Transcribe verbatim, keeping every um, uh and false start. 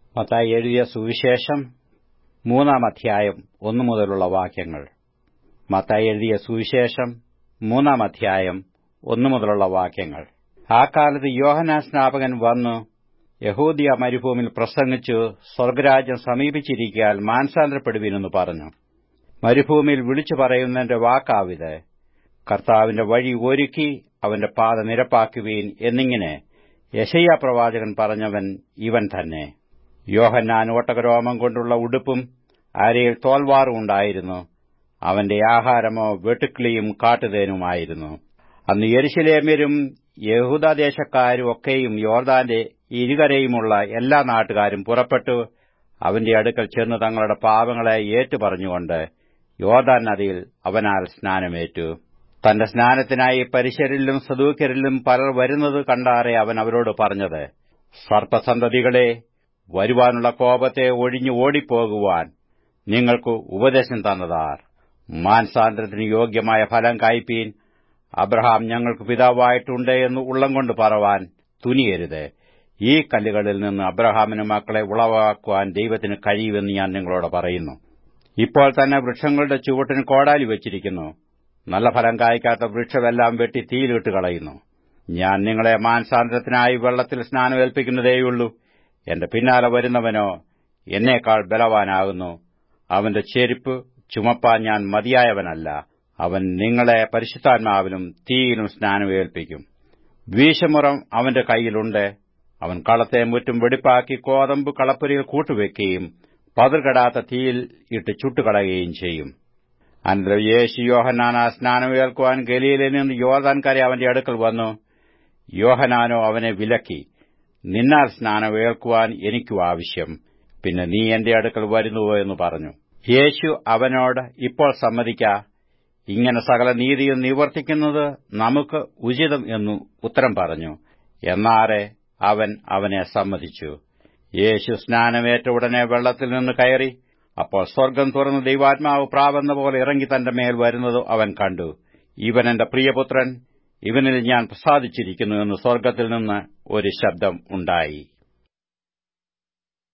മത്തായി എഴുതിയ സുവിശേഷം മൂന്നാം അധ്യായം ഒന്നു മുതലുള്ള വാക്യങ്ങൾ. മത്തായി എഴുതിയ സുവിശേഷം മൂന്നാം അധ്യായം ഒന്നു മുതലുള്ള വാക്യങ്ങൾ. ആ കാലത്ത് യോഹന്നാൻ സ്നാപകൻ വന്നു യഹൂദിയ മരുഭൂമിയിൽ പ്രസംഗിച്ചു, സ്വർഗ്ഗരാജ്യം സമീപിച്ചിരിക്കയാൽ മാനസാന്തരപ്പെടുവിനെന്ന് പറഞ്ഞു. മരുഭൂമിയിൽ വിളിച്ചു പറയുന്നതിന്റെ വാക്കാവിത്: കർത്താവിന്റെ വഴി ഒരുക്കി അവന്റെ പാത നിരപ്പാക്കുവീൻ എന്നിങ്ങനെ യെശയ്യാ പ്രവാചകൻ പറഞ്ഞവൻ ഇവൻ തന്നെ. യോഹന്നാൻ ഒട്ടകരോമം കൊണ്ടുള്ള ഉടുപ്പും അരയിൽ തോൽവാറും ഉണ്ടായിരുന്നു. അവന്റെ ആഹാരമോ വെട്ടുക്കിളിയും കാട്ടുതേനുമായിരുന്നു. അന്ന് യെരൂശലേമ്യരും യഹൂദാദേശക്കാരും ഒക്കെയും യോർദാന്റെ ഇരുകരയുമുള്ള എല്ലാ നാട്ടുകാരും പുറപ്പെട്ടു അവന്റെ അടുക്കൽ ചെന്ന് തങ്ങളുടെ പാപങ്ങളെ ഏറ്റുപറഞ്ഞുകൊണ്ട് യോർദാൻ നദിയിൽ അവനാൽ സ്നാനമേറ്റു. തന്റെ സ്നാനത്തിനായി പരിശരിലും സദൂക്യരിലും പലർ വരുന്നത് കണ്ടാറെ അവൻ അവരോട് പറഞ്ഞത്: സർപ്പസന്തതികളെ, വരുവാനുള്ള കോപത്തെ ഒഴിഞ്ഞു ഓടിപ്പോകുവാൻ നിങ്ങൾക്ക് ഉപദേശം തന്നതാർ. മാനസാന്തരത്തിന് യോഗ്യമായ ഫലം കായ്പീൻ. അബ്രഹാം ഞങ്ങൾക്ക് പിതാവായിട്ടുണ്ട് എന്ന് ഉള്ളംകൊണ്ട് പറവാൻ തുനിയരുത്. ഈ കല്ലുകളിൽ നിന്ന് അബ്രഹാമിന് മക്കളെ ഉളവാക്കുവാൻ ദൈവത്തിന് കഴിയുമെന്ന് ഞാൻ നിങ്ങളോട് പറയുന്നു. ഇപ്പോൾ തന്നെ വൃക്ഷങ്ങളുടെ ചുവട്ടിന് കോടാലി വച്ചിരിക്കുന്നു. നല്ല ഫലം കായ്ക്കാത്ത വൃക്ഷമെല്ലാം വെട്ടി തീയിലിട്ട് കളയുന്നു. ഞാൻ നിങ്ങളെ മാനസാന്തരത്തിനായി വെള്ളത്തിൽ സ്നാനമേൽപ്പിക്കുന്നതേയുള്ളൂ. എന്റെ പിന്നാലെ വരുന്നവനോ എന്നേക്കാൾ ബലവാനാകുന്നു. അവന്റെ ചെരുപ്പ് ചുമപ്പാൻ ഞാൻ മതിയായവനല്ല. അവൻ നിങ്ങളെ പരിശുദ്ധാത്മാവിലും തീയിലും സ്നാനമേൽപ്പിക്കും. വീശമുറം അവന്റെ കൈയിലുണ്ട്. അവൻ കളത്തെ മുറ്റും വെടിപ്പാക്കി കോതമ്പ് കളപ്പുരയിൽ കൂട്ടുവെക്കുകയും പതിർകെടാത്ത തീയിൽ ഇട്ട് ചുട്ടുകളയുകയും ചെയ്യും. അനന്തരം യേശു യോഹന്നാനാ സ്നാനമേൽക്കുവാൻ ഗലീലയിൽ നിന്ന് യോർദാൻ കര അവന്റെ അടുക്കൽ വന്നു. യോഹന്നാനോ അവനെ വിലക്കി: നിന്നാൽ സ്നാനമേൽക്കുവാൻ എനിക്കും ആവശ്യം, പിന്നെ നീ എന്റെ അടുക്കൽ വരുന്നുവോ എന്ന് പറഞ്ഞു. യേശു അവനോട്: ഇപ്പോൾ സമ്മതിക്ക, ഇങ്ങനെ സകല നീതിയും നിവർത്തിക്കുന്നത് നമുക്ക് ഉചിതം എന്നു ഉത്തരം പറഞ്ഞു. എന്നാറെ അവൻ അവനെ സമ്മതിച്ചു. യേശു സ്നാനമേറ്റ ഉടനെ വെള്ളത്തിൽ നിന്ന് കയറി. അപ്പോൾ സ്വർഗ്ഗം തുറന്ന് ദൈവാത്മാവ് പ്രാവെന്ന പോലെ ഇറങ്ങി തന്റെ മേൽ വരുന്നത് അവൻ കണ്ടു. ഇവൻ എന്റെ പ്രിയപുത്രൻ, ഇവനിൽ ഞാൻ പ്രസാദിച്ചിരിക്കുന്നു എന്ന് സ്വർഗ്ഗത്തിൽ നിന്ന് ഒരു ശബ്ദം ഉണ്ടായി.